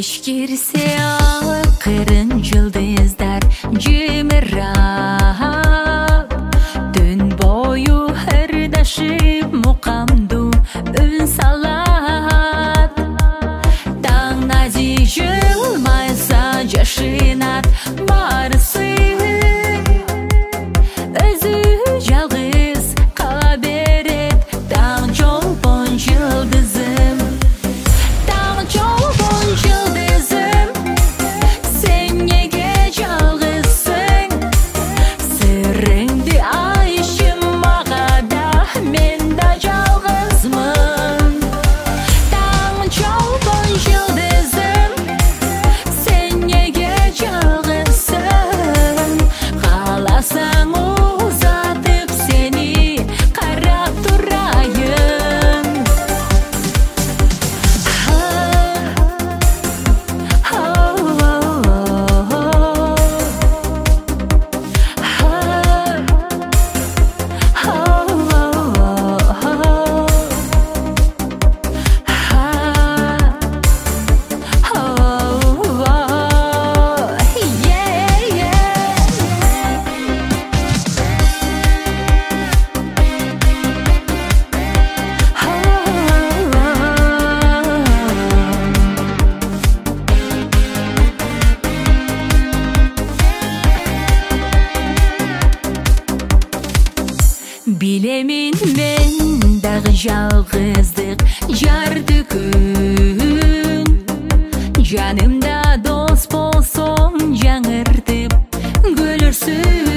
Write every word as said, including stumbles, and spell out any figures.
Кеш кирсе ақырын жұлдыздар жымырап, түн бойы ырдашып мұқамду үн салат. Таң нази жылмайса жашынат барысы, өзі жалғыз қала берет таң жолбон жұлдызым. Таң жолбон жұлдызым, сен неге жалғызсың? Сырыңды айтшы мағада, мен да жалғызмын. Таң жолбон жұлдызым, сен неге жалғызсың? Қаласаң ұзатып сені қарап тұрайын. Билемин мен дағы жалғыздық жарды күн, жанымда дос болсоң жаңыртып гүлірсің.